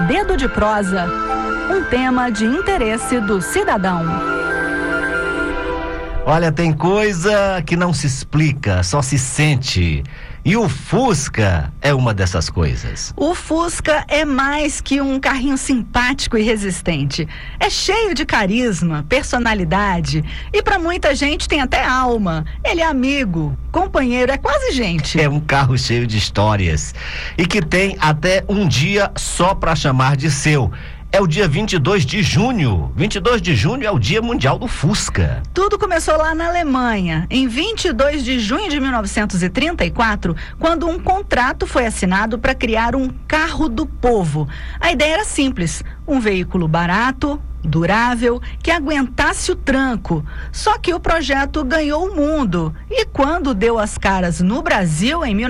Dedo de Prosa, um tema de interesse do cidadão. Olha, tem coisa que não se explica, só se sente. E o Fusca é uma dessas coisas. O Fusca é mais que um carrinho simpático e resistente. É cheio de carisma, personalidade e para muita gente tem até alma. Ele é amigo, companheiro, é quase gente. É um carro cheio de histórias e que tem até um dia só para chamar de seu. É o dia 22 de junho. 22 de junho é o Dia Mundial do Fusca. Tudo começou lá na Alemanha, em 22 de junho de 1934, quando um contrato foi assinado para criar um carro do povo. A ideia era simples, um veículo barato, durável, que aguentasse o tranco. Só que o projeto ganhou o mundo. E quando deu as caras no Brasil, em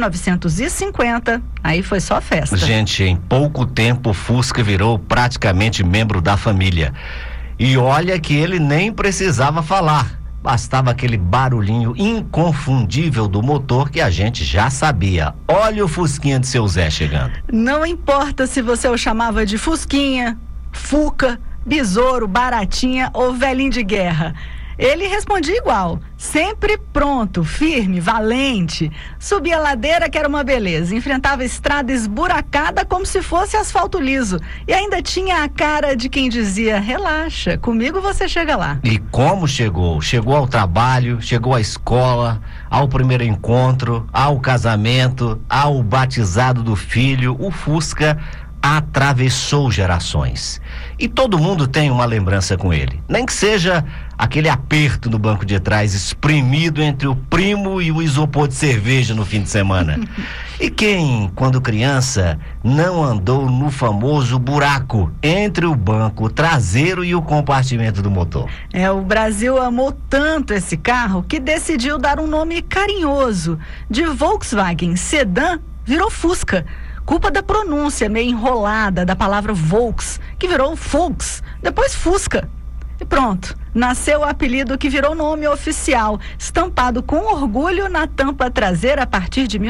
1950, aí foi só festa. Gente, em pouco tempo o Fusca virou praticamente membro da família. E olha que ele nem precisava falar. Bastava aquele barulhinho inconfundível do motor que a gente já sabia. Olha o Fusquinha de seu Zé chegando. Não importa se você o chamava de Fusquinha, Fuca, Besouro, Baratinha ou Velhinho de Guerra. Ele respondia igual, sempre pronto, firme, valente. Subia a ladeira que era uma beleza, enfrentava a estrada esburacada como se fosse asfalto liso. E ainda tinha a cara de quem dizia, relaxa, comigo você chega lá. E como chegou? Chegou ao trabalho, chegou à escola, ao primeiro encontro, ao casamento, ao batizado do filho. O Fusca atravessou gerações. E todo mundo tem uma lembrança com ele. Nem que seja aquele aperto no banco de trás, espremido entre o primo e o isopor de cerveja no fim de semana. E quem, quando criança, não andou no famoso buraco entre o banco traseiro e o compartimento do motor? O Brasil amou tanto esse carro que decidiu dar um nome carinhoso. De Volkswagen Sedã, virou Fusca. Culpa da pronúncia meio enrolada da palavra Volks, que virou Volks, depois Fusca. E pronto, nasceu o apelido que virou nome oficial, estampado com orgulho na tampa traseira a partir de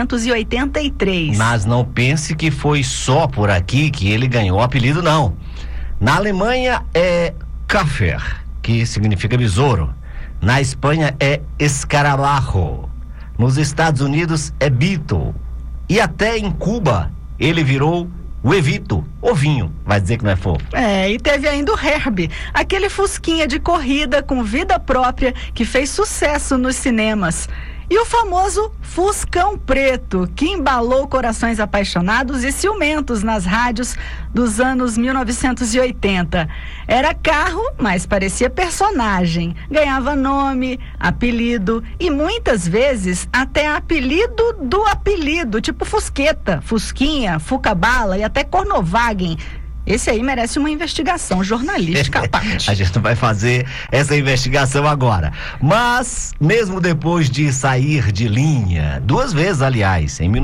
1983. Mas não pense que foi só por aqui que ele ganhou o apelido, não. Na Alemanha é Käfer, que significa besouro. Na Espanha é Escarabajo. Nos Estados Unidos é Beetle. E até em Cuba, ele virou o Evito, ovinho, vai dizer que não é fofo. E teve ainda o Herbie, aquele fusquinha de corrida com vida própria que fez sucesso nos cinemas. E o famoso Fuscão Preto, que embalou corações apaixonados e ciumentos nas rádios dos anos 1980. Era carro, mas parecia personagem. Ganhava nome, apelido e muitas vezes até apelido do apelido, tipo Fusqueta, Fusquinha, Fucabala e até Cornovagen. Esse aí merece uma investigação jornalística à parte. A gente não vai fazer essa investigação agora. Mas, mesmo depois de sair de linha, 2 vezes, aliás, em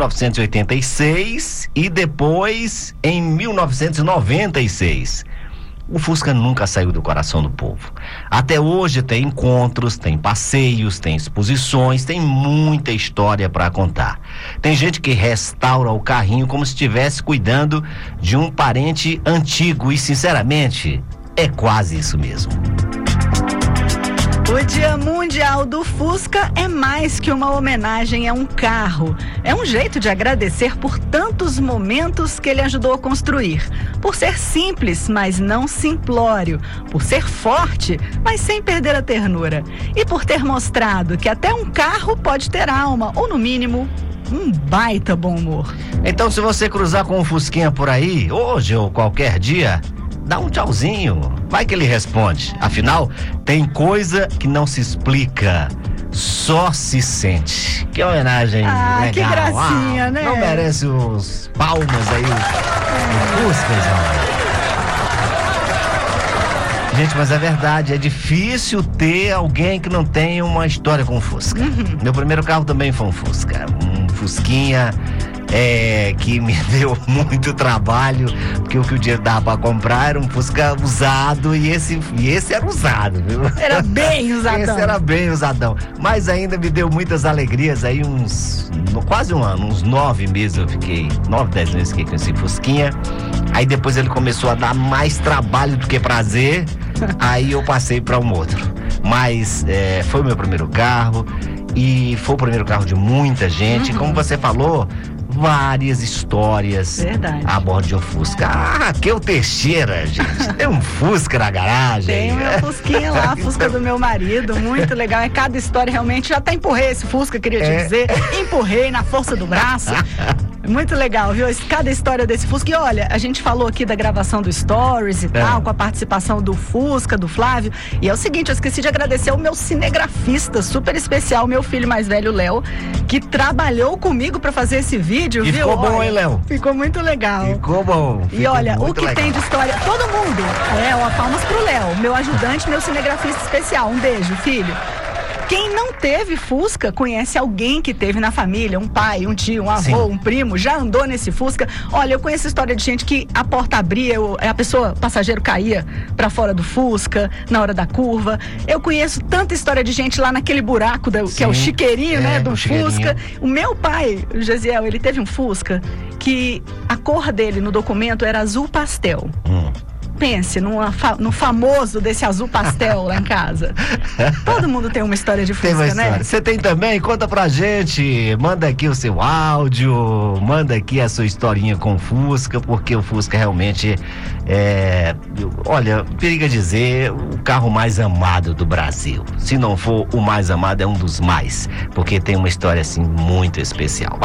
1986 e depois em 1996, o Fusca nunca saiu do coração do povo. Até hoje tem encontros, tem passeios, tem exposições, tem muita história para contar. Tem gente que restaura o carrinho como se estivesse cuidando de um parente antigo e, sinceramente, é quase isso mesmo. O Dia Mundial do Fusca é mais que uma homenagem a um carro. É um jeito de agradecer por tantos momentos que ele ajudou a construir. Por ser simples, mas não simplório. Por ser forte, mas sem perder a ternura. E por ter mostrado que até um carro pode ter alma, ou no mínimo, um baita bom humor. Então, se você cruzar com um Fusquinha por aí, hoje ou qualquer dia, dá um tchauzinho, vai que ele responde. Afinal, tem coisa que não se explica, só se sente. Que homenagem legal. Que gracinha, né? Não merece os palmas aí, os Fuscas, Gente, mas é verdade, é difícil ter alguém que não tenha uma história com o Fusca. Meu primeiro carro também foi um Fusca, um Fusquinha. Que me deu muito trabalho, porque o que o dinheiro dava pra comprar era um Fusca usado e esse era usado, viu? Era bem usadão. Esse era bem usadão, mas ainda me deu muitas alegrias aí, quase um ano, uns 9 meses eu fiquei, 9, 10 meses fiquei com esse Fusquinha, Aí depois ele começou a dar mais trabalho do que prazer, aí eu passei para um outro. Mas foi o meu primeiro carro e foi o primeiro carro de muita gente. Como você falou, várias histórias a bordo de um Fusca. Ah, Raquel Teixeira, gente, tem um Fusca na garagem. Tem uma Fusquinha lá, a Fusca do meu marido, muito legal. É cada história realmente, já até empurrei esse Fusca, queria te dizer, empurrei na força do braço. Muito legal, viu? Cada história desse Fusca. E olha, a gente falou aqui da gravação do Stories e tal, com a participação do Fusca, do Flávio. E é o seguinte, eu esqueci de agradecer ao meu cinegrafista super especial, meu filho mais velho, Léo, que trabalhou comigo pra fazer esse vídeo, viu? Ficou bom, hein, Léo? Ficou muito legal. Ficou bom. E olha, o que tem de história, todo mundo, palmas pro Léo, meu ajudante, meu cinegrafista especial. Um beijo, filho. Quem não teve Fusca, conhece alguém que teve na família, um pai, um tio, um avô, um primo, já andou nesse Fusca. Olha, eu conheço história de gente que a porta abria, o passageiro caía pra fora do Fusca, na hora da curva. Eu conheço tanta história de gente lá naquele buraco, que é o chiqueirinho, do Fusca. O meu pai, o Gesiel, ele teve um Fusca que a cor dele no documento era azul pastel. Pense no famoso desse azul pastel lá em casa. Todo mundo tem uma história de Fusca, né? Você tem também? Conta pra gente. Manda aqui o seu áudio, manda aqui a sua historinha com o Fusca, porque o Fusca realmente olha, periga dizer, o carro mais amado do Brasil. Se não for o mais amado, é um dos mais, porque tem uma história assim muito especial.